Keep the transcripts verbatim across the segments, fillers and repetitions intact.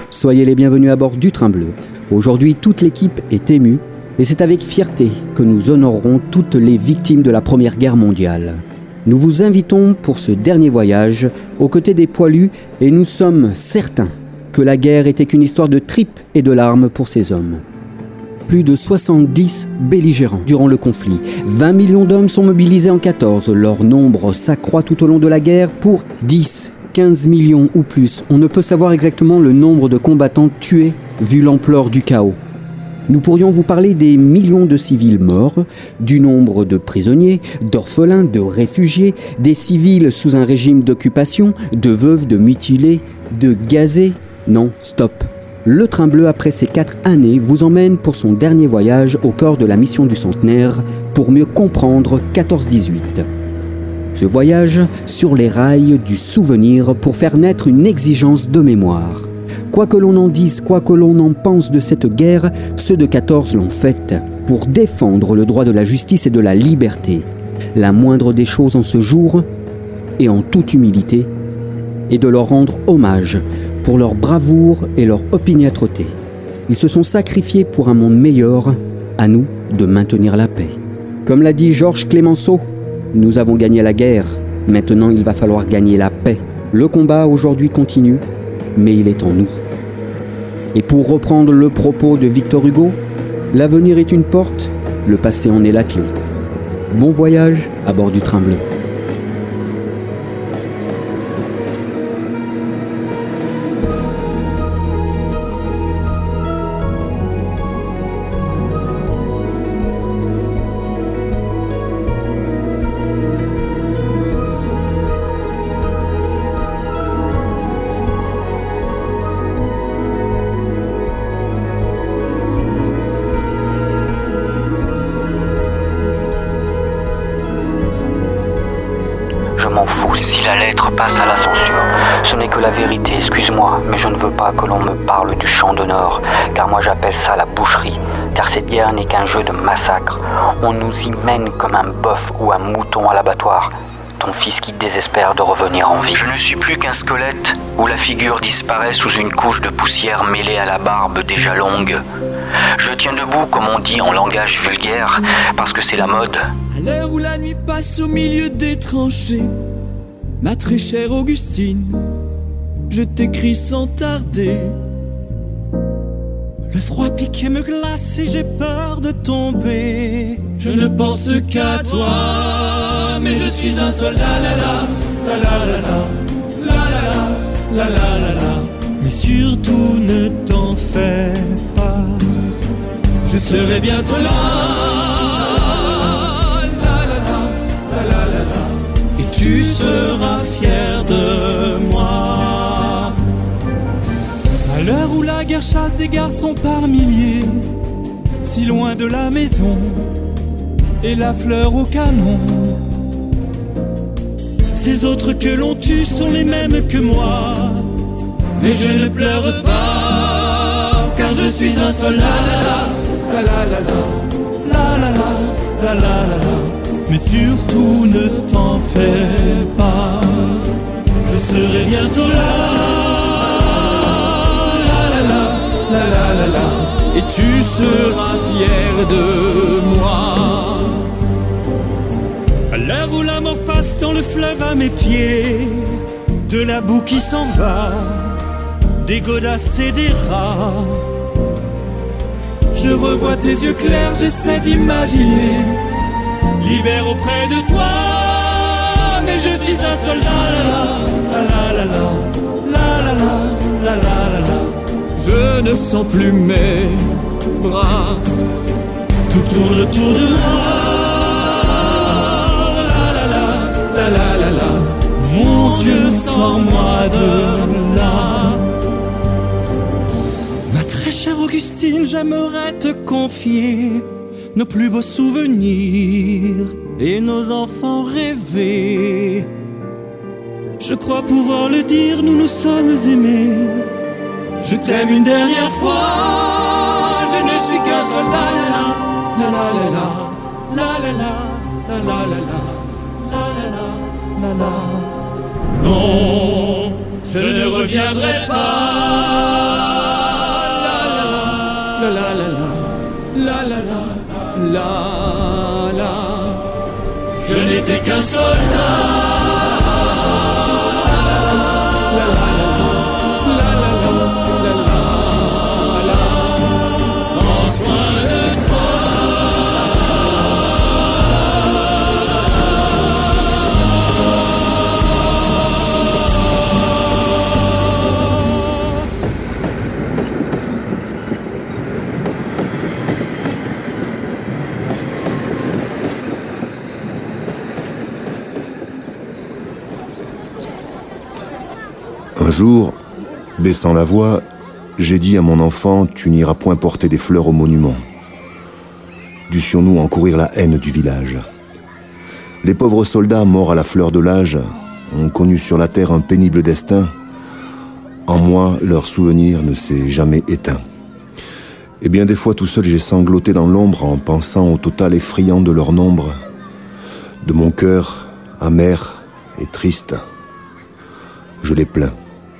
Soyez les bienvenus à bord du Train Bleu. Aujourd'hui, toute l'équipe est émue et c'est avec fierté que nous honorerons toutes les victimes de la Première Guerre mondiale. Nous vous invitons pour ce dernier voyage aux côtés des poilus et nous sommes certains que la guerre était qu'une histoire de tripes et de larmes pour ces hommes. Plus de soixante-dix belligérants durant le conflit. vingt millions d'hommes sont mobilisés en quatorze. Leur nombre s'accroît tout au long de la guerre pour dix, quinze millions ou plus. On ne peut savoir exactement le nombre de combattants tués vu l'ampleur du chaos. Nous pourrions vous parler des millions de civils morts, du nombre de prisonniers, d'orphelins, de réfugiés, des civils sous un régime d'occupation, de veuves, de mutilés, de gazés. Non, stop. Le Train Bleu, après ces quatre années, vous emmène pour son dernier voyage au cœur de la mission du centenaire pour mieux comprendre quatorze dix-huit. Ce voyage sur les rails du souvenir pour faire naître une exigence de mémoire. Quoi que l'on en dise, quoi que l'on en pense de cette guerre, ceux de quatorze l'ont faite pour défendre le droit de la justice et de la liberté. La moindre des choses en ce jour, et en toute humilité, est de leur rendre hommage pour leur bravoure et leur opiniâtreté. Ils se sont sacrifiés pour un monde meilleur, à nous de maintenir la paix. Comme l'a dit Georges Clemenceau, nous avons gagné la guerre, maintenant il va falloir gagner la paix. Le combat aujourd'hui continue, mais il est en nous. Et pour reprendre le propos de Victor Hugo, l'avenir est une porte, le passé en est la clé. Bon voyage à bord du Train Bleu. Je m'en fous si la lettre passe à la censure. Ce n'est que la vérité, excuse-moi, mais je ne veux pas que l'on me parle du champ d'honneur, car moi j'appelle ça la boucherie, car cette guerre n'est qu'un jeu de massacre. On nous y mène comme un bœuf ou un mouton à l'abattoir. Ton fils qui désespère de revenir en vie. Je ne suis plus qu'un squelette où la figure disparaît sous une couche de poussière mêlée à la barbe déjà longue. Je tiens debout, comme on dit en langage vulgaire, parce que c'est la mode. À l'heure où la nuit passe au milieu des tranchées, ma très chère Augustine, je t'écris sans tarder. Le froid pique et me glace et j'ai peur de tomber. Je ne pense qu'à toi, mais je suis un soldat. La la la la la la la la la la la. Mais surtout ne t'en fais pas, je serai bientôt là. La la la la la la la. Et tu seras fier de moi. À l'heure où la guerre chasse des garçons par milliers, si loin de la maison et la fleur au canon, ces autres que l'on tue sont les mêmes que moi. Mais je ne pleure pas, car je suis un soldat. La la la la la la la la la la la la. Mais surtout ne t'en fais pas, je serai bientôt là. La la la la la la la. Et tu seras fier de moi. À l'heure où la mort passe dans le fleuve à mes pieds, de la boue qui s'en va, des godasses et des rats, je revois tes yeux clairs, j'essaie d'imaginer l'hiver auprès de toi. Mais je suis un soldat. La la la la la la la la la la. Je ne sens plus mes bras, tout tourne autour de moi. La la la la la la la. Mon Dieu, sors-moi de là. Ma très chère Augustine, j'aimerais te confier nos plus beaux souvenirs et nos enfants rêvés. Je crois pouvoir le dire, nous nous sommes aimés. Je t'aime une dernière fois, je ne suis qu'un soldat. La la la la la la la la la la la la la. Non, je ne reviendrai pas. la la la la la la la la. Je n'étais qu'un soldat. La la la la la la la la. Prends soin de toi. Un jour, baissant la voix, j'ai dit à mon enfant « Tu n'iras point porter des fleurs au monument ». Dussions-nous encourir la haine du village. Les pauvres soldats morts à la fleur de l'âge ont connu sur la terre un pénible destin. En moi, leur souvenir ne s'est jamais éteint. Et bien des fois tout seul j'ai sangloté dans l'ombre en pensant au total effrayant de leur nombre, de mon cœur amer et triste. Je les plains.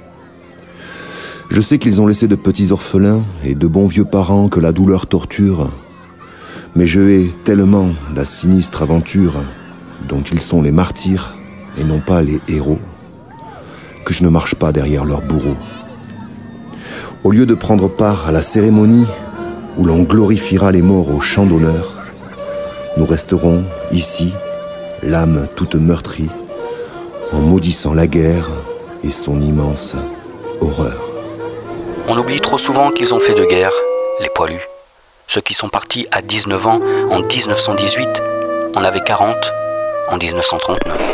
Je sais qu'ils ont laissé de petits orphelins et de bons vieux parents que la douleur torture, mais je hais tellement la sinistre aventure dont ils sont les martyrs et non pas les héros, que je ne marche pas derrière leurs bourreaux. Au lieu de prendre part à la cérémonie où l'on glorifiera les morts au chant d'honneur, nous resterons ici, l'âme toute meurtrie, en maudissant la guerre et son immense horreur. On oublie trop souvent qu'ils ont fait de guerre, les poilus. Ceux qui sont partis à dix-neuf ans en dix-neuf cent dix-huit, on avait quarante en dix-neuf cent trente-neuf.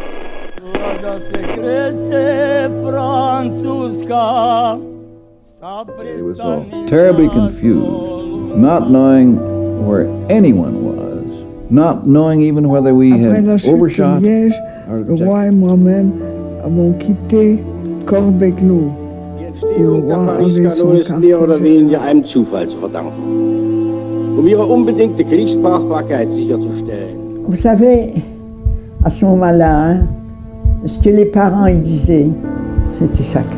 He was all terribly confused, not knowing where anyone was, not knowing even whether we had overshot. Liège, le roi et moi-même avons quitté Corbeclos. Die Entstehung der Paris-Kanone ist mehr oder weniger einem Zufall zu verdanken. Um ihre unbedingte Kriegsbrauchbarkeit sicherzustellen. Vous savez, à ce moment-là, hein, ce que les parents ils disaient, c'était sacré.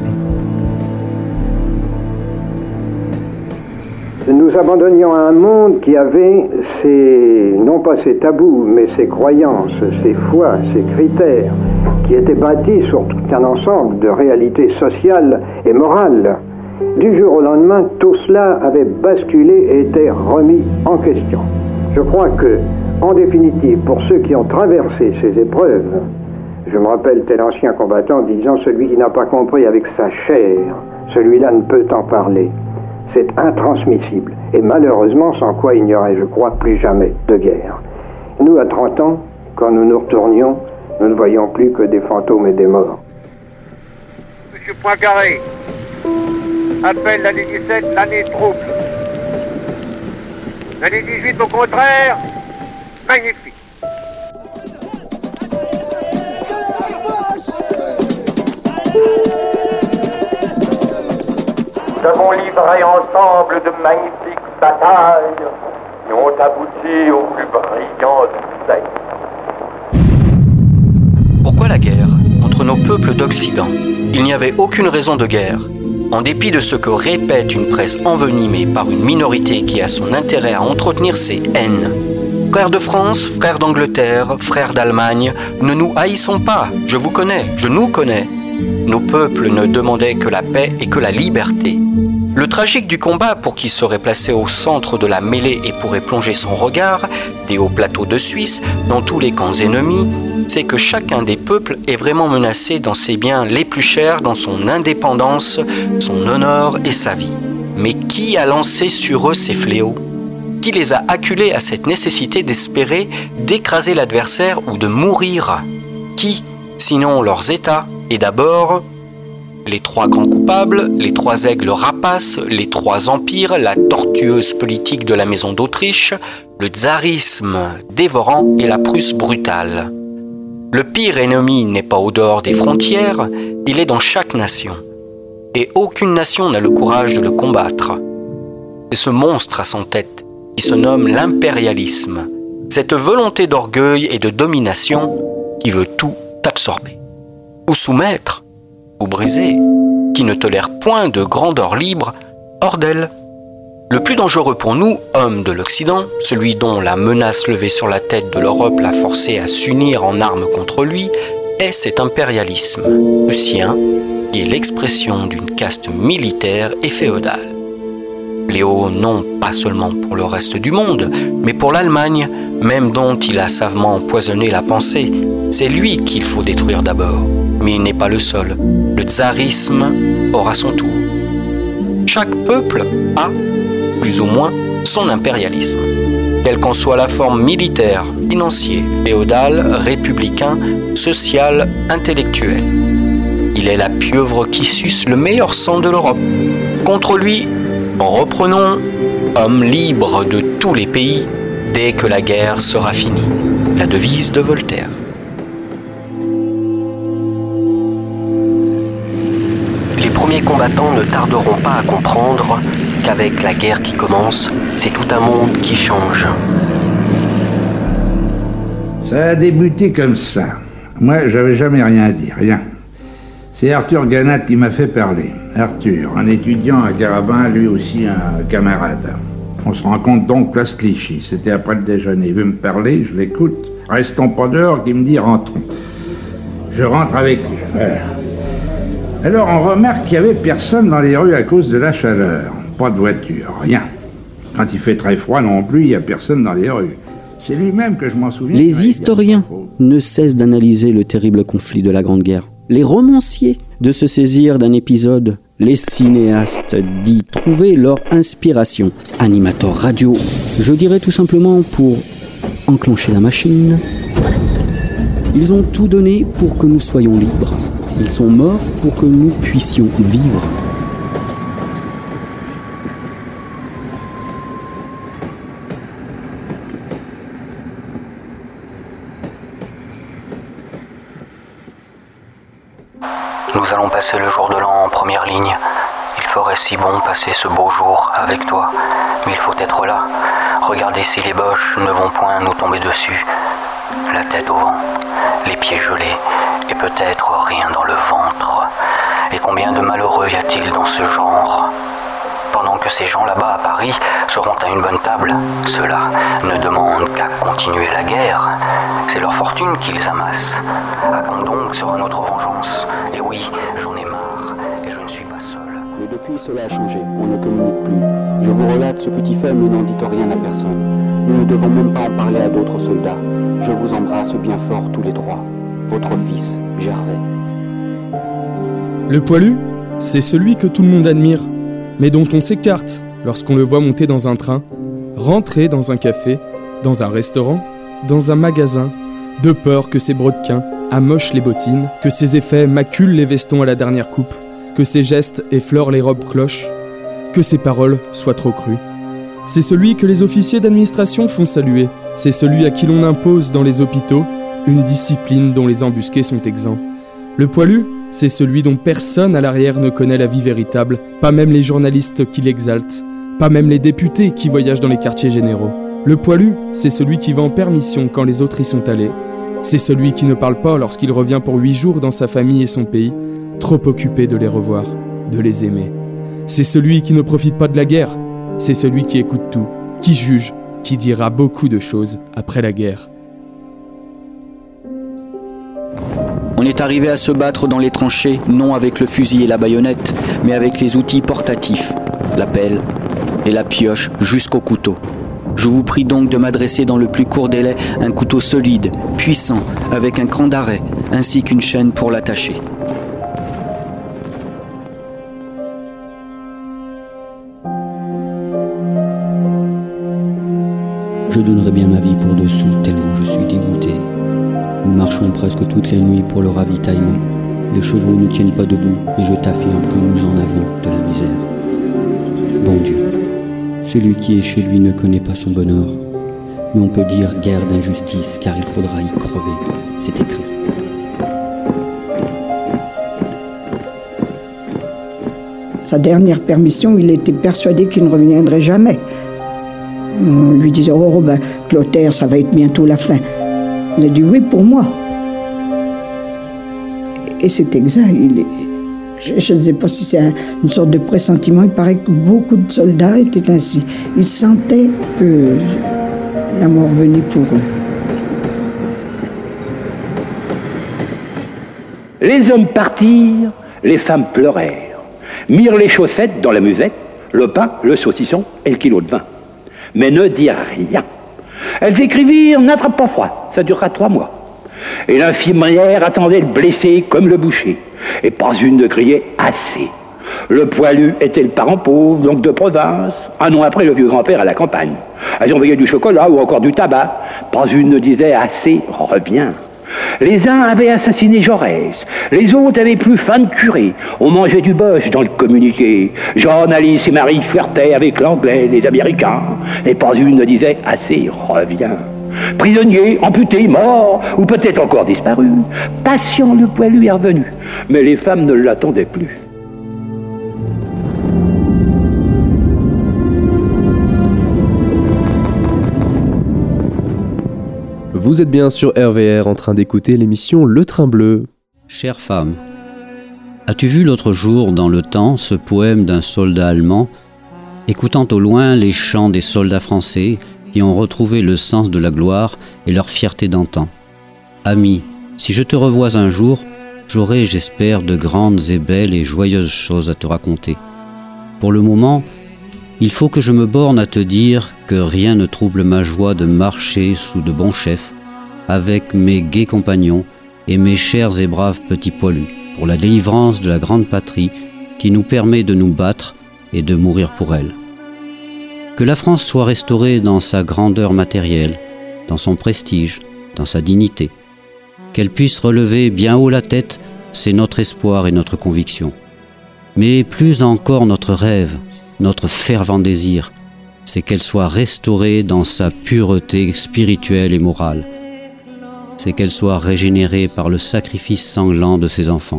Nous abandonnions un monde qui avait ses, non pas ses tabous, mais ses croyances, ses foi, ses critères, qui étaient bâtis sur tout un ensemble de réalités sociales et morales. Du jour au lendemain, tout cela avait basculé et était remis en question. Je crois que, en définitive, pour ceux qui ont traversé ces épreuves, je me rappelle tel ancien combattant disant « Celui qui n'a pas compris avec sa chair, celui-là ne peut en parler ». C'est intransmissible, et malheureusement, sans quoi il n'y aurait, je crois, plus jamais de guerre. Nous, à trente ans, quand nous nous retournions, nous ne voyons plus que des fantômes et des morts. Monsieur Poincaré appelle l'année dix-sept l'année trouble. L'année dix-huit, au contraire, magnifique. Nous avons livré ensemble de magnifiques batailles qui ont abouti au plus brillant succès. Pourquoi la guerre entre nos peuples d'Occident? Il n'y avait aucune raison de guerre. En dépit de ce que répète une presse envenimée par une minorité qui a son intérêt à entretenir ses haines. Frères de France, frères d'Angleterre, frères d'Allemagne, ne nous haïssons pas, je vous connais, je nous connais. Nos peuples ne demandaient que la paix et que la liberté. Le tragique du combat pour qui serait placé au centre de la mêlée et pourrait plonger son regard, des hauts plateaux de Suisse, dans tous les camps ennemis, c'est que chacun des peuples est vraiment menacé dans ses biens les plus chers, dans son indépendance, son honneur et sa vie. Mais qui a lancé sur eux ces fléaux? Qui les a acculés à cette nécessité d'espérer, d'écraser l'adversaire ou de mourir? Qui, sinon leurs États, et d'abord les trois grands coupables, les trois aigles rapaces, les trois empires, la tortueuse politique de la maison d'Autriche, le tsarisme dévorant et la Prusse brutale. Le pire ennemi n'est pas au dehors des frontières, il est dans chaque nation. Et aucune nation n'a le courage de le combattre. C'est ce monstre à son tête qui se nomme l'impérialisme, cette volonté d'orgueil et de domination qui veut tout absorber. Ou soumettre, ou briser, qui ne tolère point de grandeur libre hors d'elle. Le plus dangereux pour nous, hommes de l'Occident, celui dont la menace levée sur la tête de l'Europe l'a forcé à s'unir en armes contre lui, est cet impérialisme, le sien, qui est l'expression d'une caste militaire et féodale. Léo, non pas seulement pour le reste du monde, mais pour l'Allemagne, même dont il a savement empoisonné la pensée. C'est lui qu'il faut détruire d'abord, mais il n'est pas le seul. Le tsarisme aura son tour. Chaque peuple a, plus ou moins, son impérialisme, quelle qu'en soit la forme militaire, financier, féodal, républicain, social, intellectuel. Il est la pieuvre qui suce le meilleur sang de l'Europe. Contre lui, reprenons, homme libre de tous les pays, dès que la guerre sera finie. La devise de Voltaire. Les premiers combattants ne tarderont pas à comprendre qu'avec la guerre qui commence, c'est tout un monde qui change. Ça a débuté comme ça. Moi, j'avais jamais rien dit, rien. C'est Arthur Ganat qui m'a fait parler. Arthur, un étudiant à Carabin, lui aussi un camarade. On se rencontre donc place Clichy. C'était après le déjeuner. Il veut me parler, je l'écoute. Restons pas dehors, qu'il me dit rentrons. Je rentre avec lui. Voilà. Alors on remarque qu'il n'y avait personne dans les rues à cause de la chaleur. Pas de voiture, rien. Quand il fait très froid non plus, il n'y a personne dans les rues. C'est lui-même que je m'en souviens. Les historiens ne cessent d'analyser le terrible conflit de la Grande Guerre. Les romanciers de se saisir d'un épisode. Les cinéastes d'y trouver leur inspiration. Animateurs radio, je dirais tout simplement pour enclencher la machine. Ils ont tout donné pour que nous soyons libres. Ils sont morts pour que nous puissions vivre. Nous allons passer le jour de l'an en première ligne. Il ferait si bon passer ce beau jour avec toi. Mais il faut être là. Regardez si les boches ne vont point nous tomber dessus. La tête au vent, les pieds gelés, et peut-être rien dans le ventre. Et combien de malheureux y a-t-il dans ce genre ? Pendant que ces gens là-bas à Paris seront à une bonne table, ceux-là ne demandent qu'à continuer la guerre. C'est leur fortune qu'ils amassent. À quand donc sera notre vengeance ? Et oui, j'en ai marre, et je ne suis pas seul. Mais depuis, cela a changé. On ne communique plus. Je vous relate ce petit fait, mais n'en dites rien à personne. Nous ne devons même pas en parler à d'autres soldats. Je vous embrasse bien fort tous les trois. Votre fils, Gervais. Le poilu, c'est celui que tout le monde admire, mais dont on s'écarte lorsqu'on le voit monter dans un train, rentrer dans un café, dans un restaurant, dans un magasin, de peur que ses brodequins amochent les bottines, que ses effets maculent les vestons à la dernière coupe, que ses gestes effleurent les robes cloches, que ses paroles soient trop crues. C'est celui que les officiers d'administration font saluer, c'est celui à qui l'on impose dans les hôpitaux une discipline dont les embusqués sont exempts. Le poilu, c'est celui dont personne à l'arrière ne connaît la vie véritable, pas même les journalistes qui l'exaltent, pas même les députés qui voyagent dans les quartiers généraux. Le poilu, c'est celui qui va en permission quand les autres y sont allés. C'est celui qui ne parle pas lorsqu'il revient pour huit jours dans sa famille et son pays, trop occupé de les revoir, de les aimer. C'est celui qui ne profite pas de la guerre. C'est celui qui écoute tout, qui juge, qui dira beaucoup de choses après la guerre. On est arrivé à se battre dans les tranchées, non avec le fusil et la baïonnette, mais avec les outils portatifs, la pelle et la pioche jusqu'au couteau. Je vous prie donc de m'adresser dans le plus court délai un couteau solide, puissant, avec un cran d'arrêt, ainsi qu'une chaîne pour l'attacher. Je donnerais bien ma vie pour dessous, tellement je suis dégoûté. Nous marchons presque toutes les nuits pour le ravitaillement. Les chevaux ne tiennent pas debout et je t'affirme que nous en avons de la misère. Bon Dieu, celui qui est chez lui ne connaît pas son bonheur. Mais on peut dire guerre d'injustice car il faudra y crever. C'est écrit. Sa dernière permission, il était persuadé qu'il ne reviendrait jamais. On lui disait « Oh, ben, Clotaire, ça va être bientôt la fin. » Il a dit « Oui, pour moi. » Et c'est exact. Il est... Je ne sais pas si c'est un, une sorte de pressentiment. Il paraît que beaucoup de soldats étaient ainsi. Ils sentaient que la mort venait pour eux. Les hommes partirent, les femmes pleurèrent, mirent les chaussettes dans la musette, le pain, le saucisson et le kilo de vin. Mais ne dirent rien. Elles écrivirent « N'attrape pas froid, ça durera trois mois ». Et l'infirmière attendait le blessé comme le boucher. Et pas une ne criait « Assez ». Le poilu était le parent pauvre, donc de province. Un an après, le vieux grand-père à la campagne. Elles envoyaient du chocolat ou encore du tabac. Pas une ne disait « Assez, reviens ». Les uns avaient assassiné Jaurès, les autres avaient plus faim de curé. On mangeait du boche dans le communiqué. John, Alice et Marie flirtaient avec l'anglais, les Américains. Et pas une ne disait « Assez, reviens ». Prisonnier, amputé, mort, ou peut-être encore disparu. Patient, le poilu est revenu. Mais les femmes ne l'attendaient plus. Vous êtes bien sur R V R en train d'écouter l'émission Le Train Bleu. Chère femme, as-tu vu l'autre jour dans Le Temps ce poème d'un soldat allemand, écoutant au loin les chants des soldats français qui ont retrouvé le sens de la gloire et leur fierté d'antan? Ami, si je te revois un jour, j'aurai, j'espère, de grandes et belles et joyeuses choses à te raconter. Pour le moment, il faut que je me borne à te dire que rien ne trouble ma joie de marcher sous de bons chefs, avec mes gais compagnons et mes chers et braves petits poilus, pour la délivrance de la grande patrie qui nous permet de nous battre et de mourir pour elle. Que la France soit restaurée dans sa grandeur matérielle, dans son prestige, dans sa dignité. Qu'elle puisse relever bien haut la tête, c'est notre espoir et notre conviction. Mais plus encore notre rêve, notre fervent désir, c'est qu'elle soit restaurée dans sa pureté spirituelle et morale. C'est qu'elle soit régénérée par le sacrifice sanglant de ses enfants.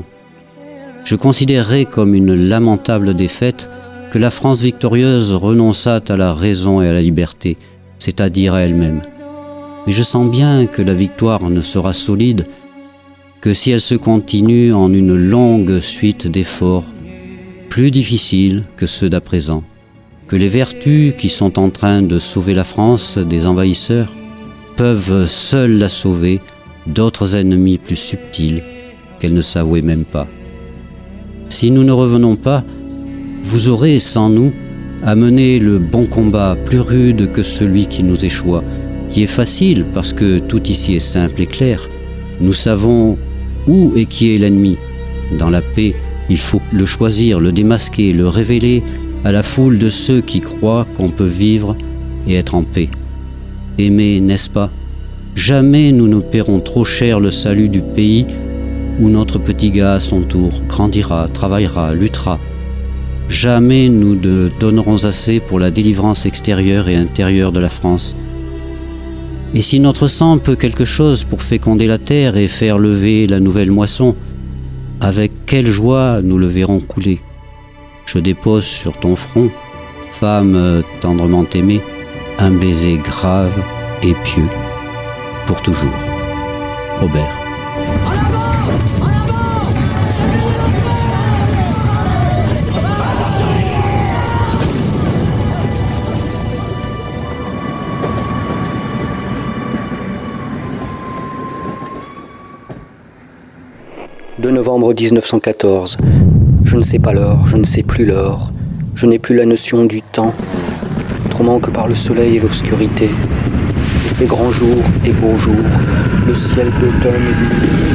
Je considérerais comme une lamentable défaite que la France victorieuse renonçât à la raison et à la liberté, c'est-à-dire à elle-même. Mais je sens bien que la victoire ne sera solide que si elle se continue en une longue suite d'efforts, plus difficiles que ceux d'à présent, que les vertus qui sont en train de sauver la France des envahisseurs peuvent seules la sauver d'autres ennemis plus subtils qu'elle ne s'avouait même pas. Si nous ne revenons pas, vous aurez, sans nous, à mener le bon combat plus rude que celui qui nous échoua, qui est facile parce que tout ici est simple et clair. Nous savons où et qui est l'ennemi. Dans la paix, il faut le choisir, le démasquer, le révéler à la foule de ceux qui croient qu'on peut vivre et être en paix. Aimer, n'est-ce pas? Jamais nous ne paierons trop cher le salut du pays où notre petit gars à son tour grandira, travaillera, luttera. Jamais nous ne donnerons assez pour la délivrance extérieure et intérieure de la France. Et si notre sang peut quelque chose pour féconder la terre et faire lever la nouvelle moisson, avec quelle joie nous le verrons couler. Je dépose sur ton front, femme tendrement aimée, un baiser grave et pieux, pour toujours. Robert. deux novembre mille neuf cent quatorze. Je ne sais pas l'heure, je ne sais plus l'heure. Je n'ai plus la notion du temps, autrement que par le soleil et l'obscurité. Il fait grand jour et beau jour, le ciel d'automne et d'humidité.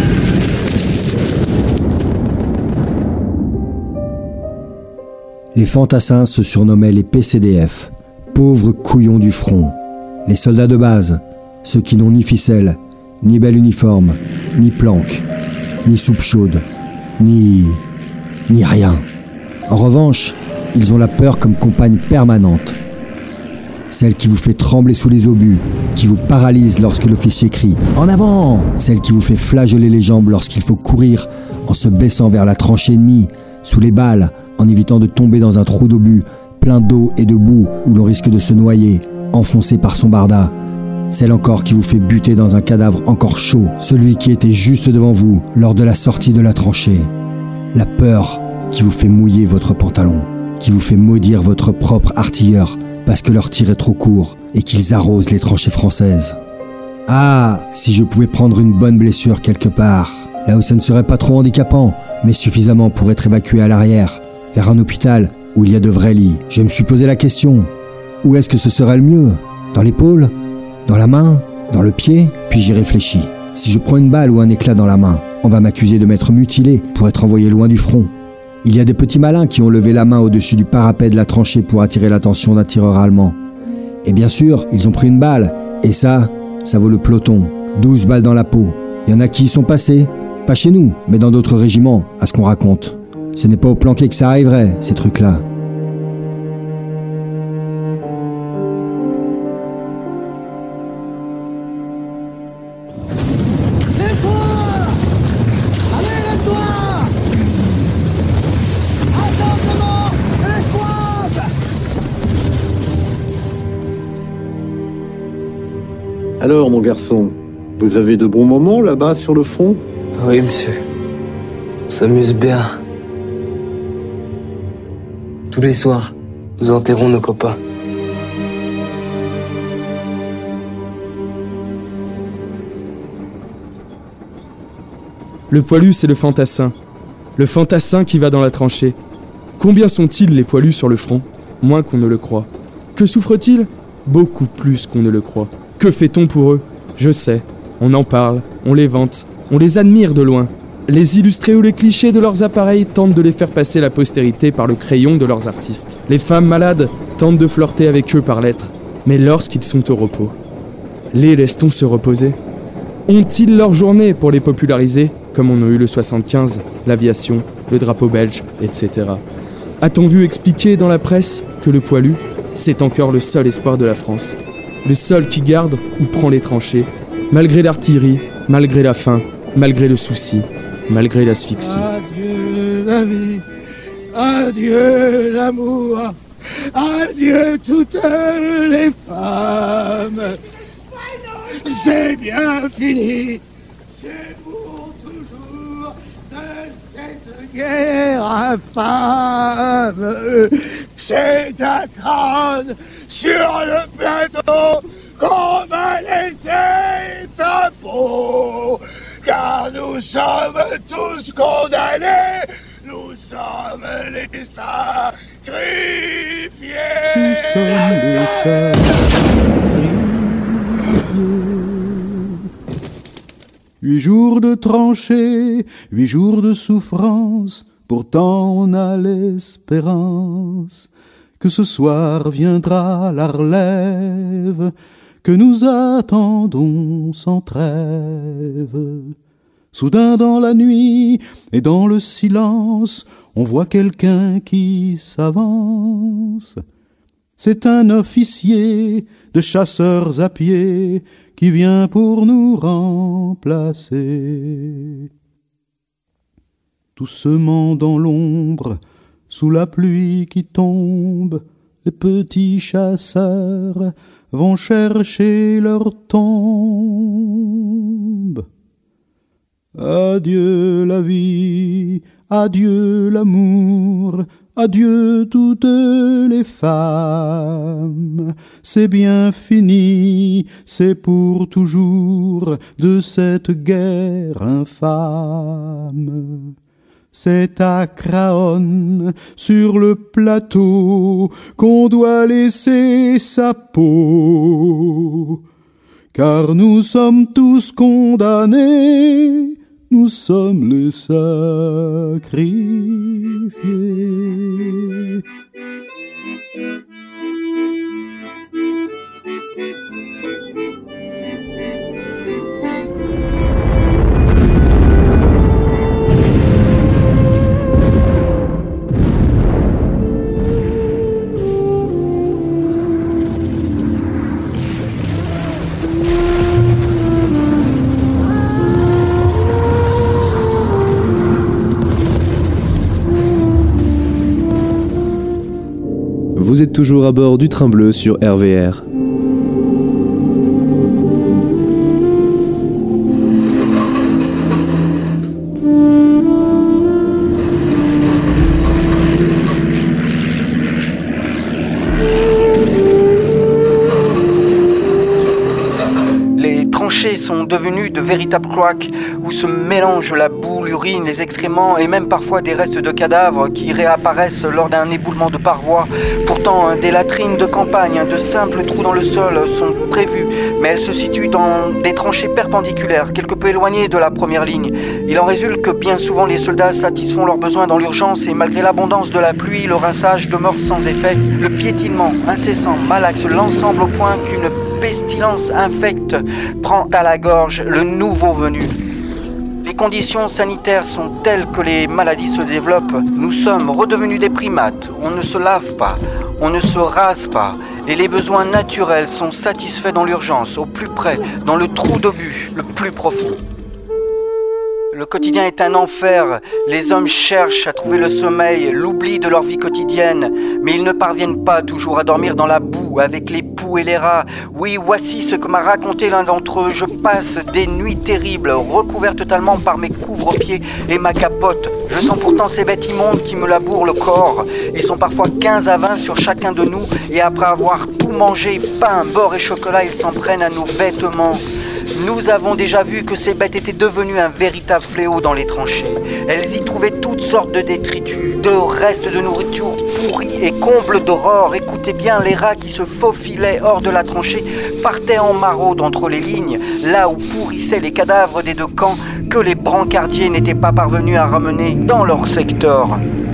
Les fantassins se surnommaient les P C D F, pauvres couillons du front. Les soldats de base, ceux qui n'ont ni ficelle, ni bel uniforme, ni planque, ni soupe chaude, ni... ni rien. En revanche, ils ont la peur comme compagne permanente. Celle qui vous fait trembler sous les obus, qui vous paralyse lorsque l'officier crie « En avant !» Celle qui vous fait flageoler les jambes lorsqu'il faut courir en se baissant vers la tranchée ennemie, sous les balles, en évitant de tomber dans un trou d'obus plein d'eau et de boue où l'on risque de se noyer, enfoncé par son barda. Celle encore qui vous fait buter dans un cadavre encore chaud, celui qui était juste devant vous lors de la sortie de la tranchée. La peur qui vous fait mouiller votre pantalon, qui vous fait maudire votre propre artilleur parce que leur tir est trop court et qu'ils arrosent les tranchées françaises. Ah, si je pouvais prendre une bonne blessure quelque part, là où ça ne serait pas trop handicapant, mais suffisamment pour être évacué à l'arrière, vers un hôpital où il y a de vrais lits. Je me suis posé la question, où est-ce que ce serait le mieux ? Dans l'épaule ? Dans la main ? Dans le pied ? Puis j'y réfléchis. Si je prends une balle ou un éclat dans la main, on va m'accuser de m'être mutilé pour être envoyé loin du front. Il y a des petits malins qui ont levé la main au-dessus du parapet de la tranchée pour attirer l'attention d'un tireur allemand. Et bien sûr, ils ont pris une balle, et ça, ça vaut le peloton. douze balles dans la peau. Il y en a qui y sont passés. Pas chez nous, mais dans d'autres régiments, à ce qu'on raconte. Ce n'est pas au planqué que ça arriverait, ces trucs-là. Alors, mon garçon, vous avez de bons moments là-bas sur le front ? Oui, monsieur. On s'amuse bien. Tous les soirs, nous enterrons nos copains. Le poilu, c'est le fantassin. Le fantassin qui va dans la tranchée. Combien sont-ils les poilus sur le front ? Moins qu'on ne le croit. Que souffrent-ils ? Beaucoup plus qu'on ne le croit. Que fait-on pour eux ? Je sais, on en parle, on les vante, on les admire de loin. Les illustrés ou les clichés de leurs appareils tentent de les faire passer à la postérité par le crayon de leurs artistes. Les femmes malades tentent de flirter avec eux par lettres, mais lorsqu'ils sont au repos, les laisse-t-on se reposer ? Ont-ils leur journée pour les populariser, comme on a eu le soixante-quinze, l'aviation, le drapeau belge, et cetera. A-t-on vu expliquer dans la presse que le poilu, c'est encore le seul espoir de la France ? Le seul qui garde ou prend les tranchées, malgré l'artillerie, malgré la faim, malgré le souci, malgré l'asphyxie. Adieu la vie, adieu l'amour, adieu toutes les femmes. C'est bien fini, c'est pour toujours de cette guerre infâme. C'est un crâne sur le plateau qu'on va laisser ta peau. Car nous sommes tous condamnés, nous sommes les sacrifiés. Nous sommes les sacrifiés. Huit jours de tranchées, huit jours de souffrance, pourtant on a l'espérance que ce soir viendra la relève, que nous attendons sans trêve. Soudain dans la nuit et dans le silence, on voit quelqu'un qui s'avance. C'est un officier de chasseurs à pied qui vient pour nous remplacer. Doucement dans l'ombre, sous la pluie qui tombe, les petits chasseurs vont chercher leur tombe. Adieu la vie, adieu l'amour, adieu toutes les femmes. C'est bien fini, c'est pour toujours de cette guerre infâme. C'est à Craonne, sur le plateau, qu'on doit laisser sa peau. Car nous sommes tous condamnés, nous sommes les sacrifiés. Vous êtes toujours à bord du train bleu sur R V R. sont devenues de véritables cloaques où se mélangent la boue, l'urine, les excréments et même parfois des restes de cadavres qui réapparaissent lors d'un éboulement de parois. Pourtant, des latrines de campagne, de simples trous dans le sol sont prévus, mais elles se situent dans des tranchées perpendiculaires, quelque peu éloignées de la première ligne. Il en résulte que bien souvent les soldats satisfont leurs besoins dans l'urgence et malgré l'abondance de la pluie, le rinçage demeure sans effet. Le piétinement incessant malaxe l'ensemble au point qu'une pestilence infecte prend à la gorge le nouveau venu. Les conditions sanitaires sont telles que les maladies se développent. Nous sommes redevenus des primates. On ne se lave pas, on ne se rase pas. Et les besoins naturels sont satisfaits dans l'urgence, au plus près, dans le trou d'obus le plus profond. Le quotidien est un enfer. Les hommes cherchent à trouver le sommeil, l'oubli de leur vie quotidienne, mais ils ne parviennent pas toujours à dormir dans la boue avec les poux et les rats. Oui, voici ce que m'a raconté l'un d'entre eux. Je passe des nuits terribles, recouvert totalement par mes couvre-pieds et ma capote. Je sens pourtant ces bêtes immondes qui me labourent le corps. Ils sont parfois quinze à vingt sur chacun de nous, et après avoir tout mangé, pain, beurre et chocolat, ils s'en prennent à nos vêtements. Nous avons déjà vu que ces bêtes étaient devenues un véritable fléau dans les tranchées. Elles y trouvaient toutes sortes de détritus, de restes de nourriture pourris et comble d'horreur. Écoutez bien, les rats qui se faufilaient hors de la tranchée partaient en maraude entre les lignes, là où pourrissaient les cadavres des deux camps que les brancardiers n'étaient pas parvenus à ramener dans leur secteur.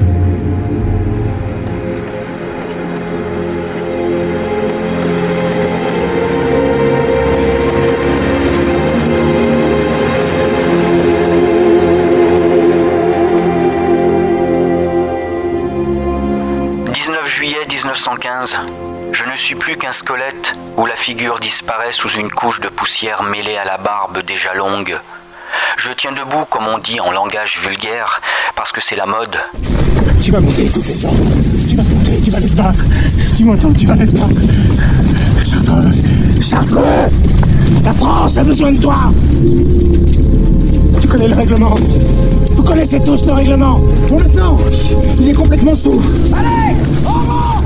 mille neuf cent quinze, je ne suis plus qu'un squelette où la figure disparaît sous une couche de poussière mêlée à la barbe déjà longue. Je tiens debout, comme on dit en langage vulgaire, parce que c'est la mode. Tu vas monter toutes les ordres. Tu vas monter, tu vas les battre. Tu m'entends, tu vas les battre. Chartreux, Chartreux, la France a besoin de toi. Tu connais le règlement. Vous connaissez tous le règlement. Bon, maintenant, il est complètement sourd. Allez, on rentre.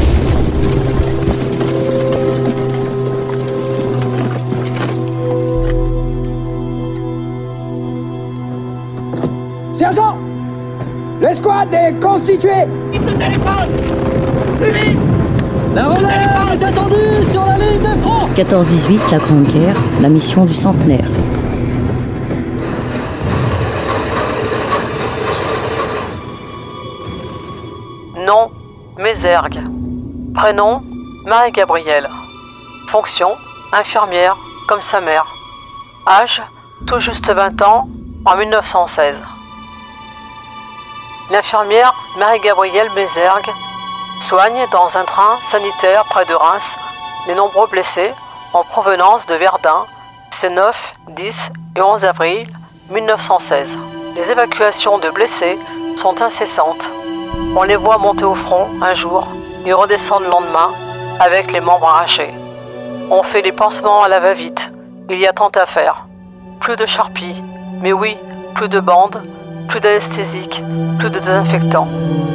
Sergent, l'escouade est constituée. Vite le téléphone. Plus vite. La relève est attendue sur la ligne de front. quatorze dix-huit, la Grande Guerre, la mission du centenaire. Nom, Mézergue. Prénom, Marie-Gabrielle. Fonction, infirmière, comme sa mère. Âge, tout juste vingt ans, en mille neuf cent seize. L'infirmière Marie-Gabrielle Mézergue soigne dans un train sanitaire près de Reims les nombreux blessés en provenance de Verdun, ces neuf, dix et onze avril mille neuf cent seize. Les évacuations de blessés sont incessantes. On les voit monter au front un jour et redescendre le lendemain avec les membres arrachés. On fait les pansements à la va-vite. Il y a tant à faire. Plus de charpie, mais oui, plus de bandes, plus d'anesthésiques, plus de désinfectants.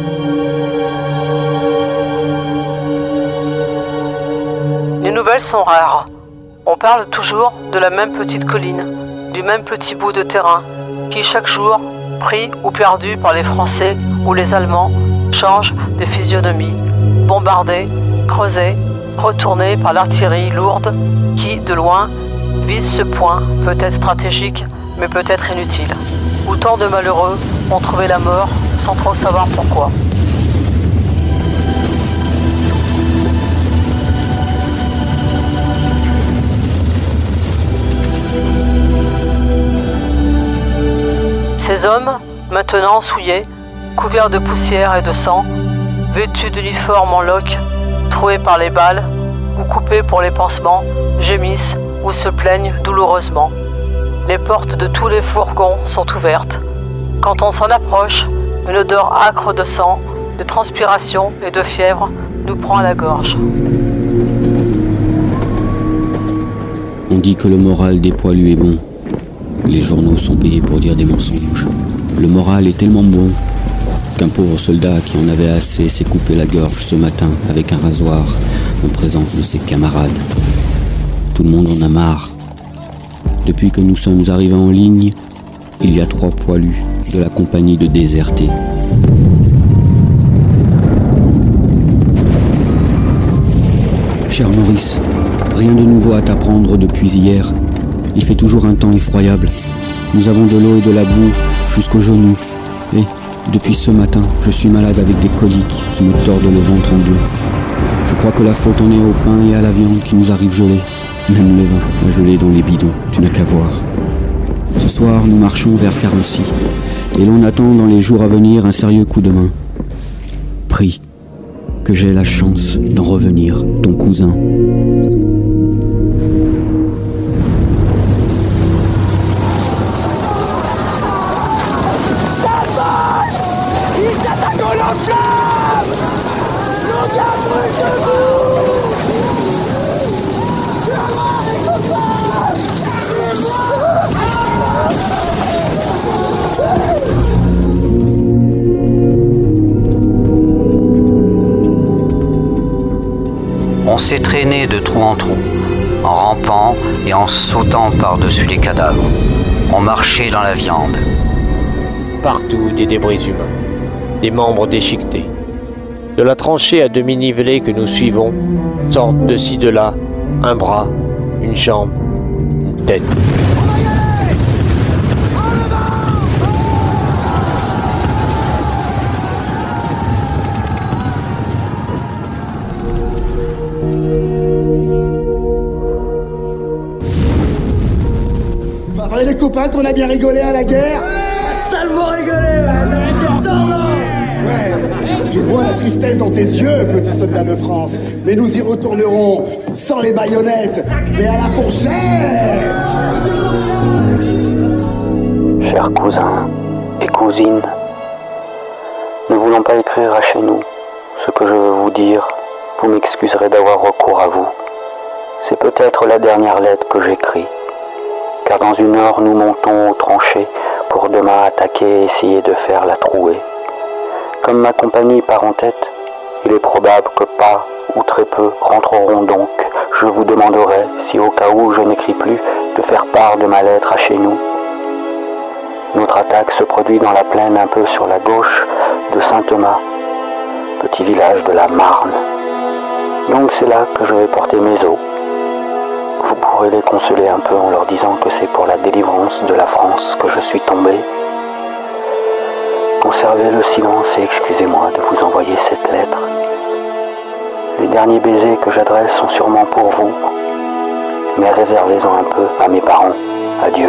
Les nouvelles sont rares. On parle toujours de la même petite colline, du même petit bout de terrain, qui chaque jour, pris ou perdu par les Français ou les Allemands, change de physionomie, bombardé, creusé, retourné par l'artillerie lourde qui, de loin, vise ce point, peut-être stratégique, mais peut-être inutile, où tant de malheureux ont trouvé la mort sans trop savoir pourquoi. Ces hommes, maintenant souillés, couverts de poussière et de sang, vêtus d'uniformes en loques, troués par les balles ou coupés pour les pansements, gémissent ou se plaignent douloureusement. Les portes de tous les fourgons sont ouvertes. Quand on s'en approche, une odeur âcre de sang, de transpiration et de fièvre nous prend à la gorge. On dit que le moral des poilus est bon. Les journaux sont payés pour dire des mensonges. Le moral est tellement bon qu'un pauvre soldat qui en avait assez s'est coupé la gorge ce matin avec un rasoir en présence de ses camarades. Tout le monde en a marre. Depuis que nous sommes arrivés en ligne, il y a trois poilus de la compagnie de désertés. Cher Maurice, rien de nouveau à t'apprendre depuis hier. Il fait toujours un temps effroyable. Nous avons de l'eau et de la boue jusqu'aux genoux. Et depuis ce matin, je suis malade avec des coliques qui me tordent le ventre en deux. Je crois que la faute en est au pain et à la viande qui nous arrivent gelés. Même le vin a gelé dans les bidons, tu n'as qu'à voir. Ce soir, nous marchons vers Carency, et l'on attend dans les jours à venir un sérieux coup de main. Prie que j'ai la chance d'en revenir, ton cousin. Ils s'attaquent aux lance-flammes! Nous garderons debout! On s'est traîné de trou en trou, en rampant et en sautant par-dessus les cadavres. On marchait dans la viande. Partout des débris humains, des membres déchiquetés. De la tranchée à demi nivelée que nous suivons, sortent de ci de là un bras, une jambe, une tête. Et les copains qu'on a bien rigolé à la guerre? Salement rigolé, ouais, ça fait du temps, non? Ouais, je vois la tristesse dans tes yeux, petit soldat de France. Mais nous y retournerons, sans les baïonnettes, mais à la fourchette. Chers cousins et cousines, ne voulant pas écrire à chez nous ce que je veux vous dire, vous m'excuserez d'avoir recours à vous. C'est peut-être la dernière lettre que j'écris. Car dans une heure, nous montons aux tranchées pour demain attaquer et essayer de faire la trouée. Comme ma compagnie part en tête, il est probable que pas ou très peu rentreront donc. Je vous demanderai, si au cas où je n'écris plus, de faire part de ma lettre à chez nous. Notre attaque se produit dans la plaine un peu sur la gauche de Saint-Thomas, petit village de la Marne. Donc c'est là que je vais porter mes os. Vous pourrez les consoler un peu en leur disant que c'est pour la délivrance de la France que je suis tombé. Conservez le silence et excusez-moi de vous envoyer cette lettre. Les derniers baisers que j'adresse sont sûrement pour vous, mais réservez-en un peu à mes parents. Adieu.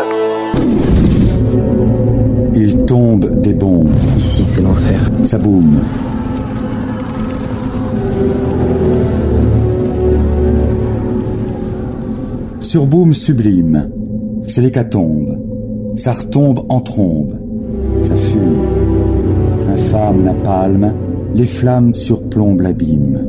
Il tombe des bombes. Ici, c'est l'enfer. Ça boum. Sur boum sublime, c'est l'hécatombe. Ça retombe en trombe. Ça fume. Infâme napalm, les flammes surplombent l'abîme.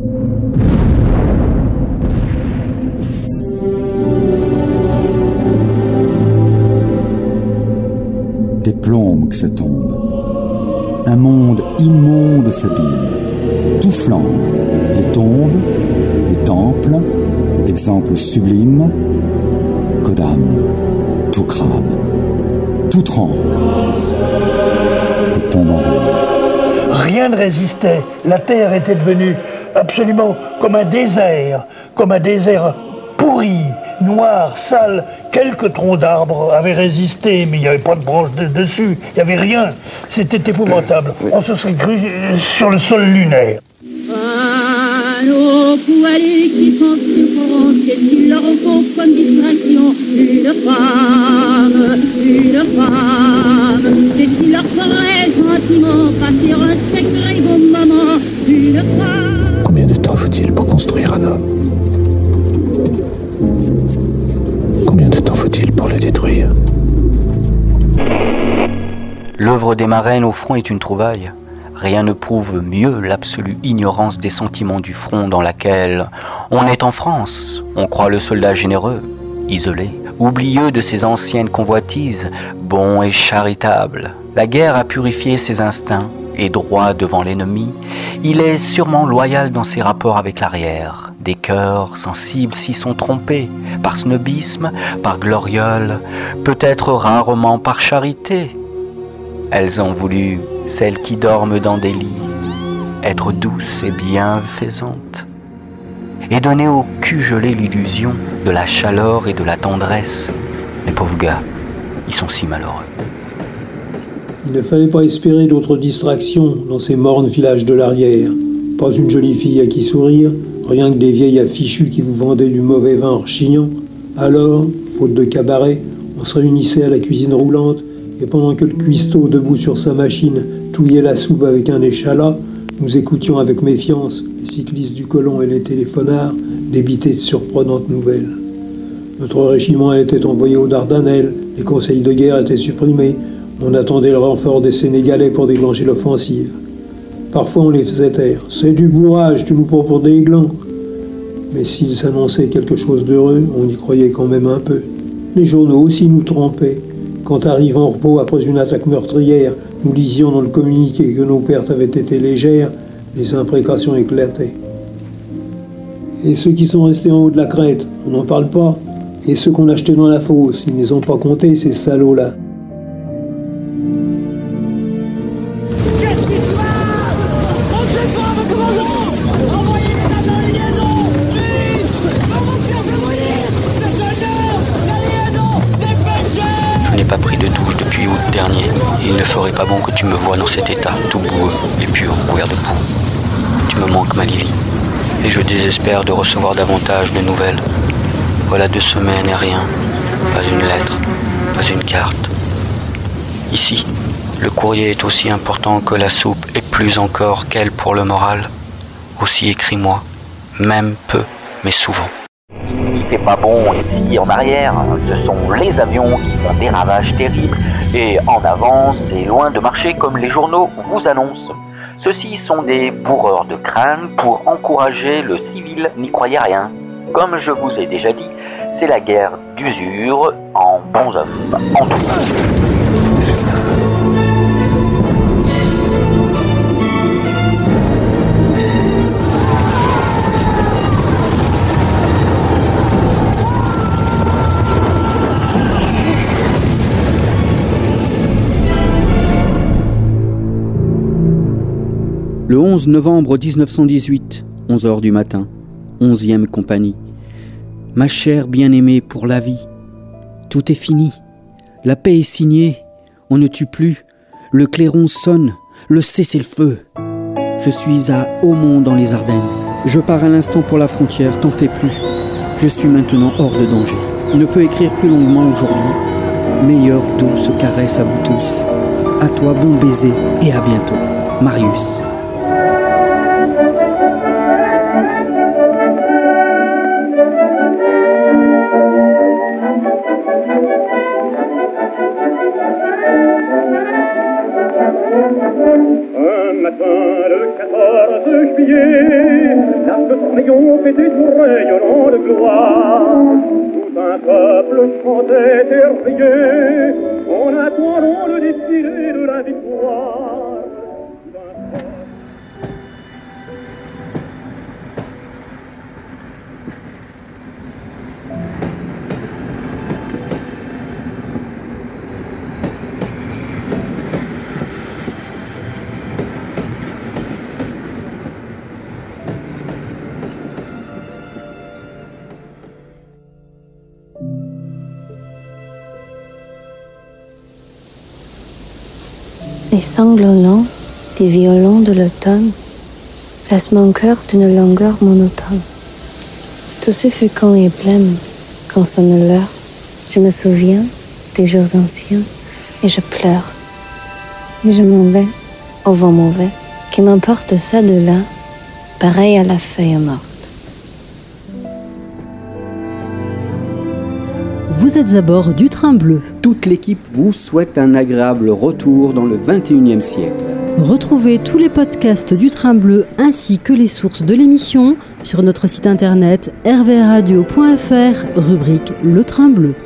Des plombes que ça tombe. Un monde immonde s'abîme. Tout flambe. Les tombes, les temples, exemples sublimes. Kodam, tout crame, tout tremble et tombe en ruine. Rien ne résistait. La terre était devenue absolument comme un désert, comme un désert pourri, noir, sale. Quelques troncs d'arbres avaient résisté, mais il n'y avait pas de branches de dessus, il n'y avait rien. C'était épouvantable. On se serait cru sur le sol lunaire. Nos poilus qui sont souffrants, qu'est-ce qu'il leur faut comme distraction? Une femme, une femme, qu'est-ce qu'il leur ferait gentiment passer un sacré bon moment? Une femme. Combien de temps faut-il pour construire un homme? Combien de temps faut-il pour le détruire? L'œuvre des marraines au front est une trouvaille. Rien ne prouve mieux l'absolue ignorance des sentiments du front dans laquelle on est en France. On croit le soldat généreux, isolé, oublieux de ses anciennes convoitises, bon et charitable. La guerre a purifié ses instincts et droit devant l'ennemi. Il est sûrement loyal dans ses rapports avec l'arrière. Des cœurs sensibles s'y sont trompés, par snobisme, par gloriole, peut-être rarement par charité. Elles ont voulu, celles qui dorment dans des lits, être douces et bienfaisantes, et donner au cul gelé l'illusion de la chaleur et de la tendresse. Les pauvres gars, ils sont si malheureux. Il ne fallait pas espérer d'autres distractions dans ces mornes villages de l'arrière. Pas une jolie fille à qui sourire, rien que des vieilles affichues qui vous vendaient du mauvais vin en rechignant. Alors, faute de cabaret, on se réunissait à la cuisine roulante, et pendant que le cuistot, debout sur sa machine, touillait la soupe avec un échalas, nous écoutions avec méfiance les cyclistes du Colon et les téléphonards débiter de surprenantes nouvelles. Notre régiment était envoyé aux Dardanelles, les conseils de guerre étaient supprimés, on attendait le renfort des Sénégalais pour déclencher l'offensive. Parfois on les faisait taire. « C'est du bourrage, tu nous prends pour des glands !» Mais s'il s'annonçait quelque chose d'heureux, on y croyait quand même un peu. Les journaux aussi nous trompaient. Quand arrivant en repos après une attaque meurtrière, nous lisions dans le communiqué que nos pertes avaient été légères, les imprécations éclataient. Et ceux qui sont restés en haut de la crête, on n'en parle pas. Et ceux qu'on achetait dans la fosse, ils ne les ont pas comptés, ces salauds-là. Je n'ai pas pris de douche depuis août dernier, et il ne ferait pas bon que tu me vois dans cet état, tout boueux et pur, couvert de boue. Tu me manques, ma Livie, et je désespère de recevoir davantage de nouvelles. Voilà deux semaines et rien, pas une lettre, pas une carte. Ici, le courrier est aussi important que la soupe, et plus encore qu'elle pour le moral. Aussi écris-moi, même peu, mais souvent. Il fait pas bon ici en arrière, ce sont les avions qui font des ravages terribles, et en avant, c'est loin de marcher comme les journaux vous annoncent. Ceux-ci sont des bourreurs de crâne pour encourager le civil, n'y croyez rien. Comme je vous ai déjà dit, c'est la guerre d'usure en bons hommes, en tout. Le onze novembre dix-neuf cent dix-huit, onze heures du matin, onzième compagnie. Ma chère bien-aimée pour la vie, tout est fini. La paix est signée, on ne tue plus. Le clairon sonne, le cessez-le-feu. Je suis à Aumont dans les Ardennes. Je pars à l'instant pour la frontière, t'en fais plus. Je suis maintenant hors de danger. Il ne peut écrire plus longuement aujourd'hui. Meilleure douce caresse à vous tous. À toi, bon baiser et à bientôt. Marius. Était tout rayonnant de gloire, tout un peuple chantait et riait en attendant le défilé de la victoire. Les sanglots longs des violons de l'automne laissent mon cœur d'une longueur monotone. Tout suffocant et blême quand sonne l'heure, je me souviens des jours anciens et je pleure. Et je m'en vais au vent mauvais qui m'emporte ça de là, pareil à la feuille morte. Vous êtes à bord du train bleu. Toute l'équipe vous souhaite un agréable retour dans le vingt et unième siècle. Retrouvez tous les podcasts du train bleu ainsi que les sources de l'émission sur notre site internet r v r radio point f r, rubrique Le Train bleu.